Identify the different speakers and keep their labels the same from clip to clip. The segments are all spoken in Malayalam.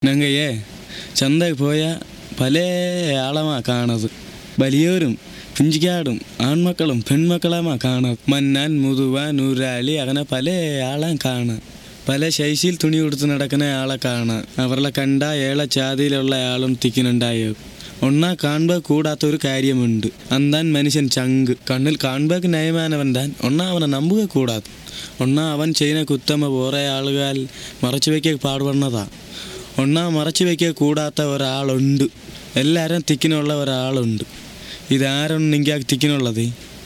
Speaker 1: ഞങ്ങയെ ചന്തക്ക് പോയാൽ പല ആളമാണ് കാണുന്നത്. വലിയവരും പിഞ്ചിക്കാടും ആൺമക്കളും പെൺമക്കളുമാണ് കാണുന്നത്. മന്നാൻ മുതുവാൻ നൂരാളി അങ്ങനെ പല ആളാം കാണുക. പല ശൈശിയിൽ തുണി കൊടുത്ത് നടക്കുന്ന ആളെ കാണാം. അവരുടെ കണ്ട ഏള ജാതിയിലുള്ള ആളും തിക്കുന്നുണ്ടായോ. ഒന്നാ കാണുമ്പോൾ കൂടാത്തൊരു കാര്യമുണ്ട്. അന്താൻ മനുഷ്യൻ ചങ്ക് കണ്ണിൽ കാണുമ്പോൾ നയമാനവൻ താൻ ഒന്നാ അവനെ നമ്പുക കൂടാത്ത. ഒന്നാ അവൻ ചെയ്യുന്ന കുത്തമ്മ വേറെ ആളുകൾ മറച്ചു വയ്ക്കുക പാടുപെടുന്നതാ. ഒന്നാ മറച്ചു വയ്ക്കുക കൂടാത്ത ഒരാളുണ്ട്. എല്ലാവരും തിക്കിനുള്ള ഒരാളുണ്ട്. ഇതാരൊന്നെങ്കിൽ തിക്കിനുള്ളത്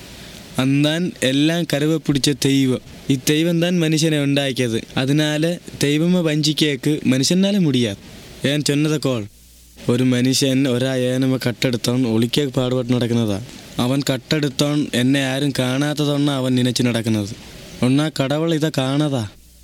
Speaker 1: അന്താൻ എല്ലാം കരുവ പിടിച്ച ദൈവം. ഈ ദൈവം താൻ മനുഷ്യനെ ഉണ്ടാക്കിയത്. അതിനാൽ ദൈവമ വഞ്ചിക്കേക്ക് മനുഷ്യനാലും മുടിയാത്. ഏൻ ചൊന്നതക്കോൾ ഒരു മനുഷ്യൻ ഏനമ കട്ടെടുത്തോൺ ഒളിക്കേക്ക് പാടുപെട്ട് നടക്കുന്നതാ. അവൻ കട്ടെടുത്തോൺ എന്നെ ആരും കാണാത്തതൊന്നാ അവൻ നനച്ച് നടക്കുന്നത്. ഒന്നാ കടവൾ ഇതാ കാണതാ.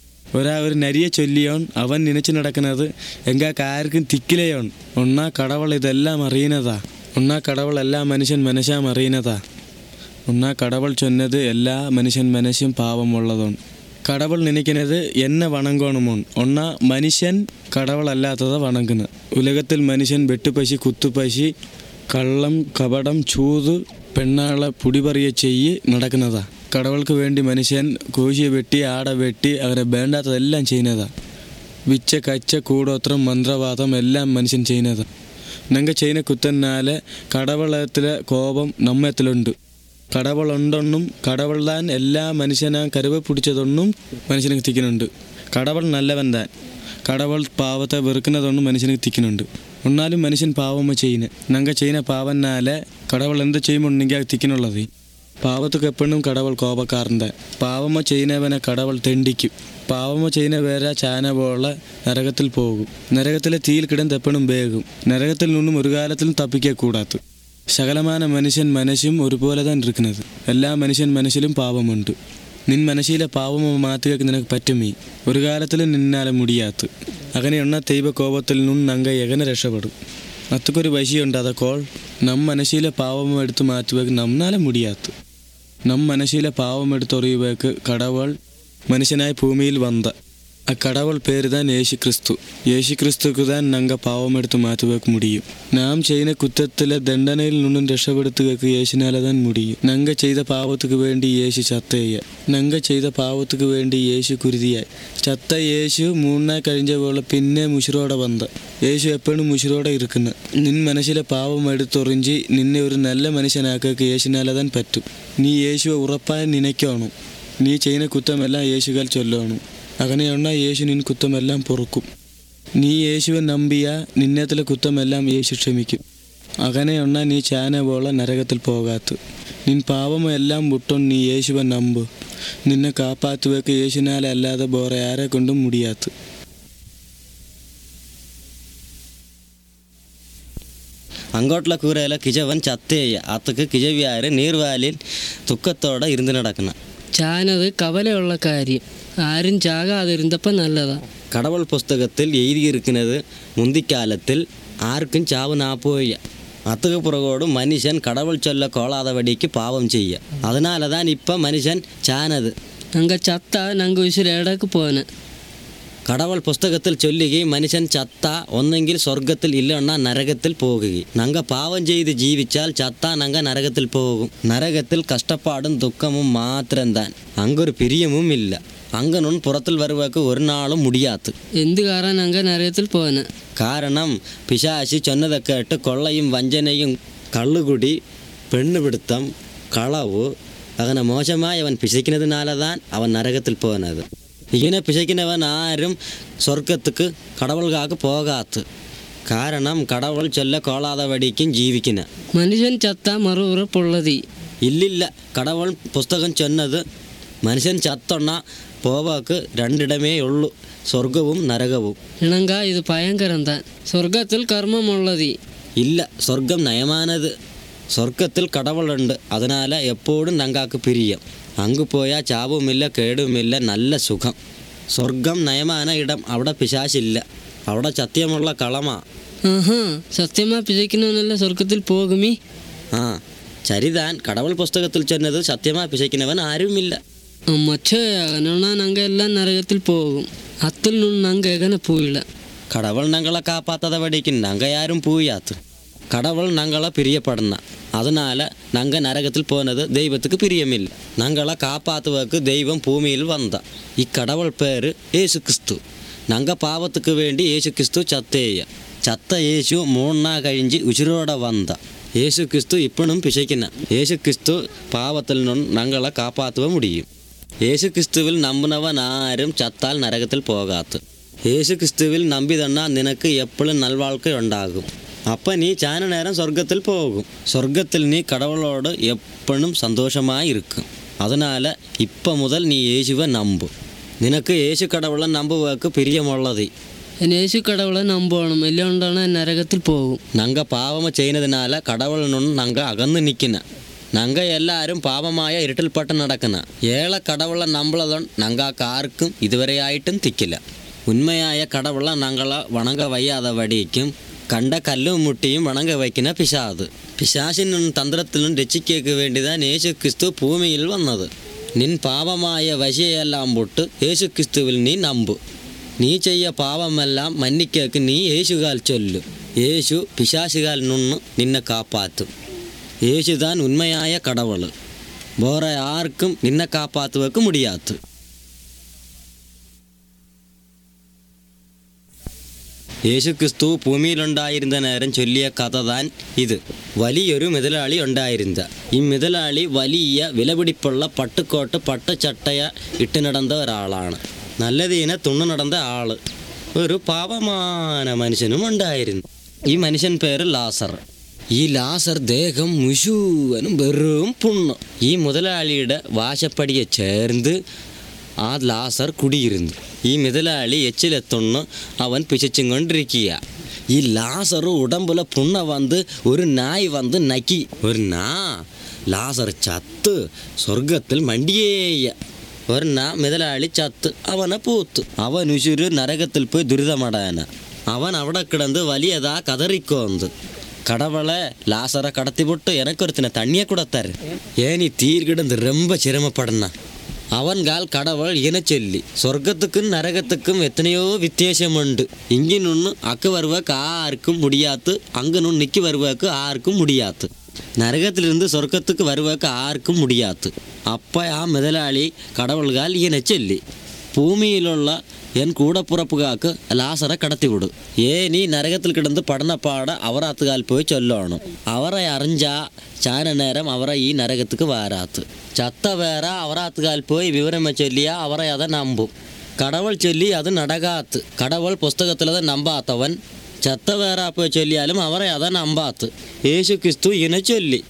Speaker 1: ഒരു നരിയെ ചൊല്ലിയോൺ അവൻ നനച്ച് നടക്കുന്നത് എങ്കാക്ക് ആർക്കും തിക്കിലയോൺ. ഒന്നാ കടവൾ ഇതെല്ലാം അറിയുന്നതാ. ഒന്നാ കടവൾ എല്ലാ മനുഷ്യൻ മനസ്സാം അറിയുന്നതാ. ഒന്നാ കടവൾ ചൊന്നത് എല്ലാ മനുഷ്യൻ മനസ്സും പാവമുള്ളതാണ്. കടവൾ നനയ്ക്കുന്നത് എന്നെ വണങ്ങണമോ. ഒന്നാ മനുഷ്യൻ കടവളല്ലാത്തതാ വണങ്ങുന്നത്. ഉലകത്തിൽ മനുഷ്യൻ വെട്ടുപശി കുത്തുപശി കള്ളം കപടം ചൂത് പെണ്ണാളെ പുടിപറിയ ചെയ്യ് നടക്കുന്നതാ. കടവൾക്ക് വേണ്ടി മനുഷ്യൻ കോശിയെ വെട്ടി ആട വെട്ടി അവരെ വേണ്ടാത്തതെല്ലാം ചെയ്യുന്നതാ. വിച്ച കച്ച കൂടോത്രം മന്ത്രവാദം എല്ലാം മനുഷ്യൻ ചെയ്യുന്നതാ. ഞങ്ങൾ ചെയ്യുന്ന കുത്തന്നാല് കടവളത്തിലെ കോപം നമ്മത്തിലുണ്ട്. കടവളുണ്ടൊന്നും കടവൾ താൻ എല്ലാ മനുഷ്യനാ കരുവ പിടിച്ചതൊന്നും മനുഷ്യന് തിക്കുന്നുണ്ട്. കടവൾ നല്ലവൻ താൻ. കടവൾ പാവത്തെ വെറുക്കുന്നതൊന്നും മനുഷ്യന് തിക്കുന്നുണ്ട്. ഒന്നാലും മനുഷ്യൻ പാവമ്മ ചെയ്യുന്നത്. ഞങ്ങൾ ചെയ്യുന്ന പാവന്നാല് കടവൾ എന്ത് ചെയ്യുമ്പോണ്ടെങ്കിൽ തിക്കുന്നുള്ളത്. പാവത്തൊക്കെ എപ്പോഴും കടവൾ കോപക്കാരൻ്റെ. പാവമ്മ ചെയ്യുന്നവനെ കടവൾ തെണ്ടിക്കും. പാവമ്മ ചെയ്യുന്ന വേറെ ചാന പോലെ നരകത്തിൽ പോകും. നരകത്തിലെ തീയിൽ കിടന്ന് എപ്പോഴും വേകും. നരകത്തിൽ നിന്നും ഒരു കാലത്തിലും തപ്പിക്കൂടാത്ത സകലമാന മനുഷ്യൻ മനസ്സും ഒരുപോലെ തന്നെ ഇരിക്കുന്നത്. എല്ലാ മനുഷ്യൻ മനസ്സിലും പാവമുണ്ട്. നിൻ മനസ്സിലെ പാവമ മാറ്റുക നിനക്ക് പറ്റുമേ. ഒരു കാലത്തിലും നിന്നാലെ മുടിയാത്ത്. അങ്ങനെയുള്ള ദൈവ കോപത്തിൽ നിന്നും ഞങ്ങൾ എങ്ങനെ രക്ഷപ്പെടും? അത്രക്കൊരു വശിയുണ്ട്. അതക്കോൾ മനസ്സിലെ പാവമ എടുത്ത് മാറ്റുക നമ്മാലെ മുടിയാത്ത്. മനസ്സിലെ പാവം എടുത്തൊറിയുവേക്ക് കടവൾ മനുഷ്യനായി ഭൂമിയിൽ വന്ന ആ കടവൾ പേര് താൻ യേശു ക്രിസ്തു. യേശു ക്രിസ്തുക്ക് താൻ ഞങ്ങൾ പാവം എടുത്ത് മാറ്റുവേക്ക് മുടിയും. നാം ചെയ്യുന്ന കുറ്റത്തിലെ ദണ്ഡനയിൽ നിന്നും രക്ഷപ്പെടുത്തുകക്ക് യേശുനാലെ താൻ മുടിയും. ഞങ്ങൾ ചെയ്ത പാവത്തുക്ക് വേണ്ടി യേശു ചത്തയ്യ. ഞങ്ങൾ ചെയ്ത പാവത്തുക്ക് വേണ്ടി യേശു കുരുതിയായി. ചത്ത യേശു 3 നാൾ കഴിഞ്ഞ പോലെ പിന്നെ മുഷിറോടെ വന്ന. യേശു എപ്പോഴും മുഷിറോടെ ഇരിക്കുന്ന. നിൻ മനസ്സിലെ പാവം എടുത്തൊറിഞ്ചി നിന്നെ ഒരു നല്ല മനുഷ്യനാക്കക്ക് യേശുനാലെ താൻ പറ്റും. നീ യേശുവെ ഉറപ്പായി നിനയ്ക്കണം. നീ ചെയ്യുന്ന കുറ്റമെല്ലാം യേശുകൾ ചൊല്ലണം. അങ്ങനെയുണ്ട യേശു നിൻ കുറ്റമെല്ലാം പൊറുക്കും. നീ യേശുവെ നമ്പിയ നിന്നത്തിലെ കുറ്റമെല്ലാം യേശു ക്ഷമിക്കും. അങ്ങനെയുണ്ട നീ ചാന പോലെ നരകത്തിൽ പോകാത്ത. നിൻ പാവമെല്ലാം വിട്ടോൺ നീ യേശുവെ നമ്പ്. നിന്നെ കാപ്പാത്തുവെക്ക് യേശുനാലെ അല്ലാതെ വേറെ ആരെ കൊണ്ടും മുടിയാത്ത.
Speaker 2: അങ്ങോട്ടുള്ള കൂരയില കിഴവൻ ചത്തേയ അത്തക്ക് കിഴവിയാര് നീർവാലിൽ തുക്കത്തോടെ ഇരുന്ന് നടക്കുന്ന.
Speaker 3: ചാനത് കവലയുള്ള കാര്യം. ആരും ചാകാതിരുന്നപ്പോൾ നല്ലതാ.
Speaker 2: கடவுள் புஸ்தகத்தில் எழுதியிருக்கிறது முந்திக்காலத்தில் ஆருக்கும் சாவு நாப்போய்ய. அத்துக்கு பிறகோடு மனுஷன் கடவுள் சொல்ல கோளாதபடிக்கு பாவம் செய்ய. அதனால தான் இப்போ மனுஷன் சானது.
Speaker 3: நாங்கள் சத்தா நாங்கள் உசுர இடக்கு போனேன்.
Speaker 2: கடவுள் புஸ்தகத்தில் சொல்லுகை மனுஷன் சத்தா ஒന്നെങ്കിൽ സ്വർഗത്തിൽ ഇല്ലன்னா നരകത്തിൽ പോകുകയും. ഞങ്ങൾ പാവം ചെയ്ത് ജീവിച്ചാൽ ചത്താ ഞങ്ങൾ നരകത്തിൽ പോകും. നരകത്തിൽ കഷ്ടപ്പാടും ദുഃഖമും മാത്രം താൻ. അങ്ങൊരു പിരിയമും ഇല്ല. അങ്ങനും പുറത്തിൽ വരുവാക്ക് ഒരു നാളും മുടിയാത്ത്.
Speaker 3: എന്ത് കാരണം ഞങ്ങൾ നരകത്തിൽ പോകാന്?
Speaker 2: കാരണം പിശാശി ചൊന്നതൊക്കെ ഇട്ട് കൊള്ളയും വഞ്ചനയും കള്ളുകുടി പെണ്ണുപിടുത്തം കളവ് അങ്ങനെ മോശമായി അവൻ പിശയ്ക്കുന്നതിനാലതാൻ അവൻ നരകത്തിൽ പോകുന്നത്. ഇങ്ങനെ പിശയ്ക്കുന്നവൻ ആരും സ്വർഗത്തുക്ക് കടവൾക്കാക്ക് പോകാത്ത. കാരണം കടവൾ ചൊല്ല കോളാതപടിക്കും ജീവിക്കുന്ന.
Speaker 3: മനുഷ്യൻ ചത്ത മറു ഉറപ്പുള്ളത്
Speaker 2: ഇല്ലില്ല. കടവൾ പുസ്തകം ചൊന്നത് മനുഷ്യൻ ചത്തൊണ്ണ പോവാക്ക് രണ്ടിടമേ ഉള്ളൂ, സ്വർഗവും നരകവും.
Speaker 3: ഇണങ്ക ഇത് ഭയങ്കരം താൻ. സ്വർഗത്തിൽ കർമ്മമുള്ളത്
Speaker 2: ഇല്ല. സ്വർഗം നയമാനത്. സ്വർഗത്തിൽ കടവളുണ്ട്. അതിനാൽ എപ്പോഴും ഞങ്ങൾക്ക് പിരിയം. അങ്ങ് പോയാൽ ചാവുമില്ല കേടുമില്ല, നല്ല സുഖം. സ്വർഗം നയമാന ഇടം. അവിടെ പിശാശില്ല. അവിടെ സത്യമുള്ള കളമാ.
Speaker 3: സത്യമാ പിശയ്ക്കുന്നവനല്ല സ്വർഗത്തിൽ പോകുമേ.
Speaker 2: ചരിതാൻ കടവൾ പുസ്തകത്തിൽ ചെന്നത് സത്യമാ പിശയ്ക്കുന്നവൻ ആരുമില്ല.
Speaker 3: മറ്റേ അങ്ങനെയാ ഞങ്ങൾ എല്ലാം നരകത്തിൽ പോകും. അത്തിൽ നിന്നും ഞങ്ങൾ എങ്ങനെ പോയില്ല.
Speaker 2: கடவுள் ഞങ്ങളെ காப்பாத்தாதபடிக்கு நாங்கள் யாரும் பூயாத்து. கடவுள் ഞങ്ങളെ பிரியப்படனா, அதனால் நாங்கள் நரகத்தில் போனது தெய்வத்துக்கு பிரியமில்லை. ഞങ്ങളെ காப்பாற்றுவதற்கு தெய்வம் பூமியில் வந்தா. இக்கடவுள் பேர் ஏசு கிறிஸ்து. நாங்கள் பாவத்துக்கு வேண்டி ஏசு கிறிஸ்து சத்த യേശു 3 നാൾ കഴിഞ്ഞ് ഉശിരോടെ വന്ന യേശു ക്രിസ്തു ഇപ്പോഴും പിശയ്ക്കുന്ന. യേശു ക്രിസ്തു പാവത്തിൽ നിന്ന് ഞങ്ങളെ കാപ്പാത്തുക മുടിയും. യേശു ക്രിസ്തുവിൽ നമ്പുന്നവൻ ആരും ചത്താൽ നരകത്തിൽ പോകാത്ത. യേശു ക്രിസ്തുവിൽ നമ്പി തന്നാൽ നിനക്ക് എപ്പോഴും നൽവാഴ്ക്ക ഉണ്ടാകും. അപ്പം നീ ചാന നേരം സ്വർഗത്തിൽ പോകും. സ്വർഗത്തിൽ നീ കടവുളോട് എപ്പോഴും സന്തോഷമായി ഇരിക്കും. അതിനാൽ ഇപ്പം മുതൽ നീ യേശുവെ നമ്പു. നിനക്ക് യേശു കടവുള്ള നമ്പുവാക്ക് പിരിയമുള്ളത്.
Speaker 3: യേശു கடவுளை நம்பணும், இல்லைன்னா நரகத்தில் போகும்.
Speaker 2: நாங்கள் பாவம் செய்யறதுனால கடவுள் நாங்கள் அகந்து நிற்கின. நாங்கள் எல்லாரும் பாவமாய இருட்டில்பட்டு நடக்கின. ஏழை கடவுளை நம்பளதும் நாங்கள் யாருக்கும் இதுவரை ஆயிட்டும் திக்கல. உண்மையாய கடவுளை நாங்கள வணங்க வையாதபடிக்கும் கண்ட கல்லும் முட்டியும் வணங்க வைக்கின பிசாது. பிசாசின் தந்திரத்திலும் ரட்சிக்க வேண்டிதான் ஏசு கிறிஸ்து பூமியில் வந்தது. நின் பாவமாய வசியெல்லாம் போட்டு ஏசு கிறிஸ்துவில் நீ நம்பு. நீ செய்ய பாவமெல்லாம் மன்னிக்கக்கு நீ ஏசுகால் சொல்லு. ஏசு பிசாசுகால் நின்று நின்னை காப்பாற்றும். ஏசுதான் உண்மையாய கடவுள். வேற யாருக்கும் நின்னை காப்பாற்றுவதற்கு முடியாது. യേശു ക്രിസ്തു ഭൂമിയിലുണ്ടായിരുന്ന നേരം ചൊല്ലിയ കഥ താൻ ഇത്. വലിയൊരു മുതലാളി ഉണ്ടായിരുന്ന. ഈ മുതലാളി വലിയ വിലപിടിപ്പുള്ള പട്ടുക്കോട്ട് പട്ടുചട്ടയ ഇട്ട് നടന്ന ഒരാളാണ്. നല്ലതീനെ തുണ്ണു നടന്ന ആള്. ഒരു പാവமான മനുഷ്യനും ഉണ്ടായിരുന്നു. ഈ മനുഷ്യൻ പേര് ലാസർ. ഈ ലാസർ ദേഹം മുഴുവനും വെറും പുണ്ണ്. ഈ മുതലാളിയുടെ വാശപ്പടിയെ ചേർന്ന് ആ ലാസർ കുടിയിരുന്നു. ഈ മുതലാളി എച്ചിലെത്തുന്നു അവൻ പിശിച്ചും കൊണ്ടിരിക്കുക. ഈ ലാസർ ഉടമ്പുല പുണ്ണ വന്ന് ഒരു നായ് വന്ന് നക്കി. ഒരു ലാസർ ചത്ത് സ്വർഗത്തിൽ മണ്ടിയേയ. ഒരു മുതലാളി ചത്ത് അവനെ പൂത്തു. അവൻ ഉശുരു നരകത്തിൽ പോയി ദുരിതമടാന. അവൻ അവിടെ കിടന്ന് വലിയതാ കതറിക്കോന്ത്. கடவுளை லாசரை கடத்தி போட்டு எனக்கு ஒருத்தனை தண்ணியை கொடுத்தாரு. ஏனி தீர் கிடந்து ரொம்ப சிரமப்படனா. அவன்கால் கடவுள் என சொல்லி சொர்க்கத்துக்கும் நரகத்துக்கும் எத்தனையோ வித்தியாசம் உண்டு. இங்கே நின்று அக்கு வருவாக்கு ஆருக்கும் முடியாது, அங்கே நின்று நிற்கி வருவாக்கு ஆருக்கும் முடியாது. நரகத்திலிருந்து சொர்க்கத்துக்கு வருவாக்கு ஆருக்கும் முடியாது. அப்போ ஆ முதலாளி கடவுள்கால் என சொல்லி பூமியிலுள்ள என் கூடப்புறப்புகாக்கு லாசரை கடத்தி விடு. நீ நரகத்தில் கிடந்து படன பாட அவராத்துக்கால் போய் சொல்லணும். அவரை அறிஞ்சா சான நேரம் அவரை ഈ നരകத்துக்கு വരാത്ത്. ചത്ത വേറെ അവരാത്തുകാൽ പോയി വിവരമ ചൊല്ലിയാ അവരെ அதை நம்பும். கடவுள் சொல்லி அது நடக்காத்து. கடவுள் புஸ்தகத்தில் அதை நம்பாத்தவன் ചത്ത വേറെ പോയി ചൊല്ലിയാലും അവരെ அதை நம்பாத்து. യേശു ക്രിസ്തു ഇനെ ചൊല്ലി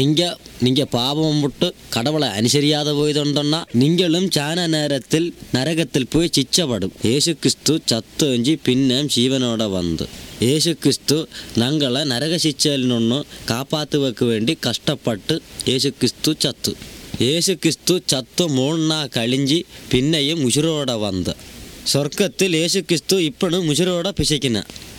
Speaker 2: நீங்க பாவம் விட்டு கடவுளை அனுசரியாத போயதுண்டா நீங்களும் சான நேரத்தில் நரகத்தில் போய் சிச்சப்படும். യേശു ക്രിസ്തു ചത്തൊഞ്ചി പിന്നെ ജീവനോടെ വന്ന് യേശു ക്രിസ്തു ഞങ്ങളെ നരക ശിക്ഷയിൽ നിന്ന് കാപ്പാത്തുവയ്ക്ക് വേണ്ടി കഷ്ടപ്പെട്ട് യേശു ക്രിസ്തു ചത്തു. യേശു ക്രിസ്തു ചത്തു 3 നാൾ കഴിഞ്ഞ് പിന്നെയും ഉശിരോടെ വന്ന്. സ്വർഗത്തിൽ യേശു ക്രിസ്തു ഇപ്പോഴും ഉശിരോടെ പിശയ്ക്കുന്ന.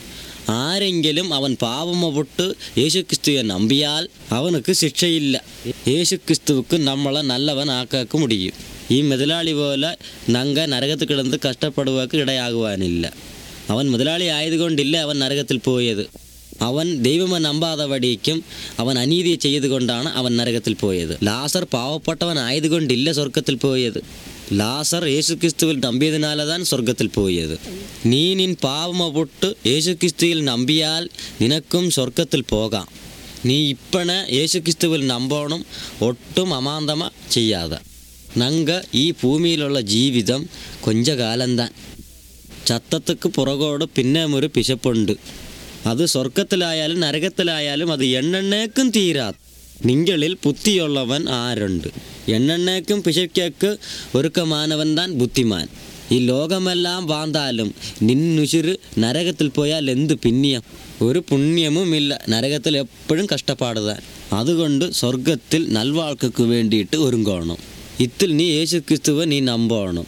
Speaker 2: ആരെങ്കിലും അവൻ പാവമ വിട്ട് യേശു ക്രിസ്തുവെ നമ്പിയാൽ അവനുക്ക് ശിക്ഷയില്ല. യേശു ക്രിസ്തുവുക്ക് നമ്മളെ നല്ലവൻ ആക്കാക്ക് മുടിയും. ഈ മുതലാളി പോലെ ഞങ്ങൾ നരകത്തിൽ കിടന്ന് കഷ്ടപ്പെടുവാക്ക് ഇടയാകുവാനില്ല. അവൻ മുതലാളി ആയതുകൊണ്ടില്ല അവൻ നരകത്തിൽ പോയത്. അവൻ ദൈവമെ നമ്പാതവടിക്കും അവൻ അനീതി ചെയ്തുകൊണ്ടാണ് അവൻ നരകത്തിൽ പോയത്. ലാസർ പാവപ്പെട്ടവൻ ആയതുകൊണ്ടില്ല സ്വർഗത്തിൽ പോയത്. லாசர் ஏசு கிறிஸ்துவில் நம்பியதினால்தான் சொர்க்கத்தில் போயது. நீ நின் பாவம விட்டு ஏசு கிறிஸ்துவில் நம்பியால் நினக்கும் சொர்க்கத்தில் போகாம். நீ இப்பன ஏசு கிறிஸ்துவில் நம்பணும். ഒട്ടും അമാന്തമ ചെയ്യാതെ. ഞങ്ങൾ ഈ ഭൂമിയിലുള്ള ജീവിതം കൊഞ്ച കാലംതാൻ. ചത്തത്തുക്ക് പുറകോട് പിന്നെ ഒരു പിശപ്പുണ്ട്. അത് സ്വർഗത്തിലായാലും നരകത്തിലായാലും അത് എണ്ണെണ്ണേക്കും തീരാത്ത. നിങ്ങളിൽ ബുദ്ധിയുള്ളവൻ ആരുണ്ട്? എണ്ണെണ്ണേക്കും പിശയ്ക്ക് ഒരുക്കമാനവൻ താൻ ബുദ്ധിമാൻ. ഈ ലോകമെല്ലാം വാന്താലും നിന്നുശിര് നരകത്തിൽ പോയാൽ എന്ത് പുണ്യം? ഒരു പുണ്യമുമില്ല. നരകത്തിൽ എപ്പോഴും കഷ്ടപ്പാടുതാൻ. അതുകൊണ്ട് സ്വർഗത്തിൽ നൽവാൾക്കു വേണ്ടിയിട്ട് ഒരുങ്ങണം. ഇതിൽ നീ യേശു ക്രിസ്തുവെ നീ നമ്പണം.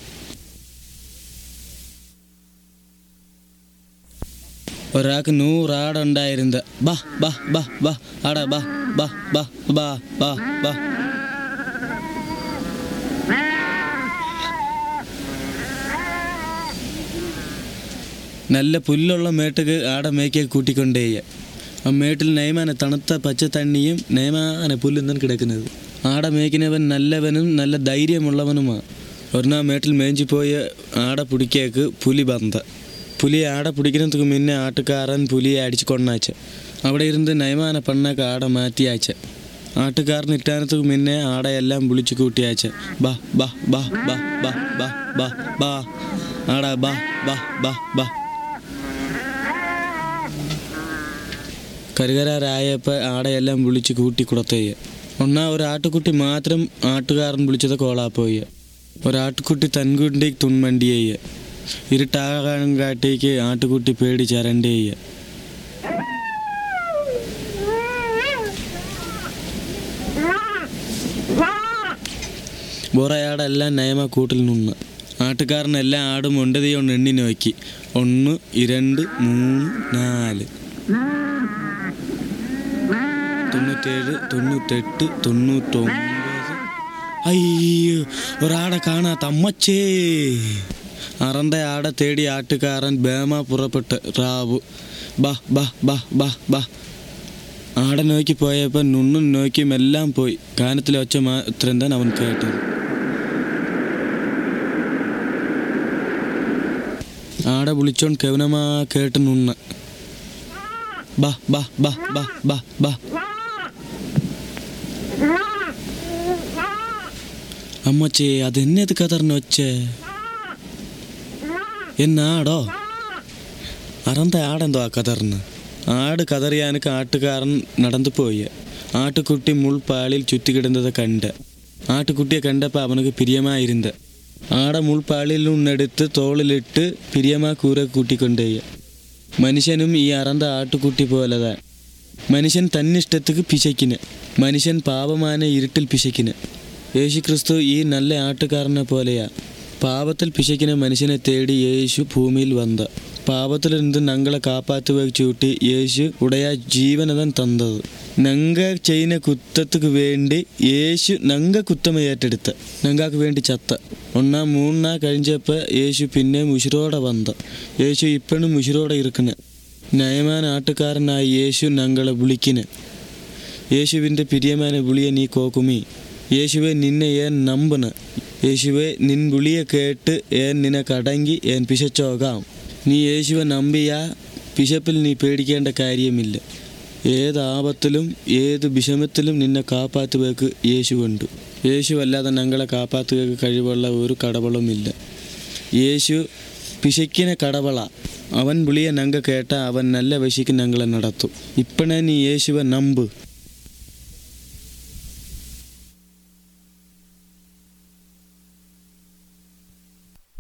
Speaker 1: ഒരാൾക്ക് 100 ആടുണ്ടായിരുന്ന. ബാ ബാ ബാ ബാ ആടാ ബാ ബാ ബാ ബാ ബാ ബാ. നല്ല പുല്ലുള്ള മേട്ടുക്ക് ആടെ മേയ്ക്ക് കൂട്ടിക്കൊണ്ടേയ. ആ മേട്ടിൽ നയമാന തണുത്ത പച്ച തണ്ണിയും നയമാന പുല്ലും കിടക്കുന്നത്. ആടെ മേയ്ക്കുന്നവൻ നല്ലവനും നല്ല ധൈര്യമുള്ളവനുമാണ്. ഒരെണ്ണ മേട്ടിൽ മേഞ്ചി പോയ ആടെ പിടിക്കേക്ക് പുലി ബന്ധ. പുലിയെ ആടെ പിടിക്കുന്നതിന് മുന്നേ ആട്ടുകാരൻ പുലിയെ അടിച്ച് കൊണ്ടാച്ച. അവിടെ ഇരുന്ന് നയമാന പെണ്ണൊക്കെ ആടെ മാറ്റിയാച്ച. ആട്ടുകാരൻ ഇട്ടാനത്തിന് മുന്നേ ആടെയെല്ലാം വിളിച്ചു കൂട്ടിയാച്ച. ബാ ബാ ബാ ബാ ബാ ബാ ബാ ബാ ആടാ ബാ ബാ ബാ ബാ. കരുകരാറായപ്പോൾ ആടെയെല്ലാം വിളിച്ച് കൂട്ടി കൊടുത്തേയ. ഒന്നാ ഒരാട്ടുകുട്ടി മാത്രം ആട്ടുകാരൻ വിളിച്ചത് കോളാപ്പോയ. ഒരാട്ടുകുട്ടി തൻകുണ്ടി തുൺമണ്ടിയേയ. ഇരുട്ടാകാനും കാട്ടേക്ക് ആട്ടുകുട്ടി പേടി ചരണ്ടേയ. ബോറയാടെല്ലാം നയമ കൂട്ടിൽ നിന്ന്. ആട്ടുകാരനെല്ലാം ആടും ഒണ്ടതിയോണ്ട് എണ്ണി നോക്കി. 1 2 3 4 97 98 99. അയ്യോ, ഒരാടെ കാണാത്ത അമ്മച്ചേ. അറന്റെ ആടെ തേടി ആട്ടുകാരൻ ബേമ പുറപ്പെട്ട് റാവു. ബാ ബാ ബാ ബാ ബാ. ആടെ നോക്കി പോയപ്പോൾ നുണ്ണും നോക്കിയും എല്ലാം പോയി. കാനത്തിലെ ഒച്ച മാത്രം തന്നെ അവൻ കേട്ടത്. ആടെ വിളിച്ചോണ്ട് കവനമാ കേട്ട് നുണ്ണ. ബാ ബാ ബാ ബാ ബാ ബാ. അമ്മച്ചേ, അതെന്നത് കതറിന് ഒച്ചേ? എന്നാടോ? അറന്ത ആടെന്തോ ആ കതറിന്. ആട് കതറിയാനക്ക് ആട്ടുകാരൻ നടന്നു പോയി. ആട്ടുകുട്ടി മുൾപ്പാളിൽ ചുറ്റിക്കിടുന്നത് കണ്ട്. ആട്ടുകുട്ടിയെ കണ്ടപ്പോൾ അവനക്ക് പിരിയമായിരുന്നത്. ആടെ മുൾപ്പാളിൽ നിന്നെടുത്ത് തോളിലിട്ട് പിരിയമാ കൂര കൂട്ടിക്കൊണ്ടേയ. മനുഷ്യനും ഈ അറന്ത ആട്ടുകുട്ടി പോലതാ. മനുഷ്യൻ തന്നിഷ്ടത്തിക്ക് പിശയ്ക്കിന്. മനുഷ്യൻ പാപമാന ഇരുട്ടിൽ പിശയ്ക്കിന്. യേശു ക്രിസ്തു ഈ നല്ല ആട്ടുകാരനെ പോലെയാ. പാപത്തിൽ പിശയ്ക്കുന്ന മനുഷ്യനെ തേടി യേശു ഭൂമിയിൽ വന്ന. പാപത്തിലിരുന്ന് ഞങ്ങളെ കാപ്പാത്തുവ ചൂട്ടി യേശു ഉടയ ജീവനതൻ തന്നത്. ഞങ്ങ ചെയ്യുന്ന കുറ്റத்துக்கு വേണ്ടി യേശു ഞങ്ങ കുറ്റം ഏറ്റെടുത്ത. ഞങ്ങൾക്ക് വേണ്ടി ചത്ത. 1 3 കഴിഞ്ഞപ്പോൾ യേശു പിന്നെ ഉശിരോടെ വന്ന. യേശു ഇപ്പോഴും ഉശിരോടെ ഇരിക്കുന്ന. നയമാൻ ആട്ടുകാരനായി യേശു ഞങ്ങളെ വിളിക്കുന്ന. യേശുവിൻ്റെ പിരിയമാനെ വിളിയെ നീ കോക്കുമീ. യേശുവെ, നിന്നെ ഏൻ നമ്പുന്ന. യേശുവെ, നിൻ വിളിയെ കേട്ട് ഏൻ നിനക്കടങ്ങി ഏൻ പിശച്ചോകാം. നീ യേശുവെ നമ്പിയാ പിശപ്പിൽ നീ പേടിക്കേണ്ട കാര്യമില്ല. ഏത് ആപത്തിലും ഏത് വിഷമത്തിലും നിന്നെ കാപ്പാത്തുവേക്ക് യേശുവുണ്ട്. യേശു അല്ലാതെ ഞങ്ങളെ കാപ്പാത്തുവേക്ക് കഴിവുള്ള ഒരു കടവളുമില്ല. യേശു പിശയ്ക്കിന കടവള. അവൻ വിളിയെ ഞങ്ങൾ കേട്ട അവൻ നല്ല വശിക്ക് ഞങ്ങളെ നടത്തും. ഇപ്പണേ നീ യേശുവെ നമ്പ്.